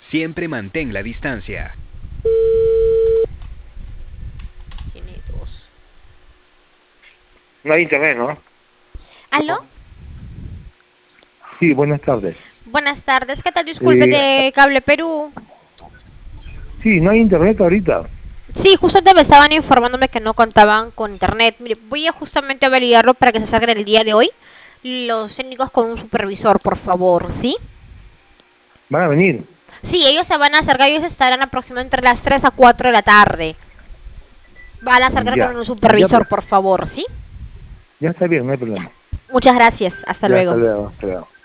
Siempre mantén la distancia. Tiene dos. No hay internet, ¿no? ¿Aló? Sí, buenas tardes. Buenas tardes, ¿qué tal? Disculpe, Eh, de Cable Perú. sí, no hay internet ahorita. Sí, justamente me estaban informándome que no contaban con internet. Mire, voy a justamente a validarlo para que se salgan el día de hoy. Los técnicos con un supervisor, por favor, ¿sí? Van a venir. Sí, ellos se van a acercar, ellos estarán aproximadamente entre las 3 a 4 de la tarde. Van a acercar con Ya. un Ya supervisor, pues. por favor, ¿sí? Ya está bien, no hay Ya. problema. Muchas gracias, hasta Ya, hasta luego. luego. Hasta luego.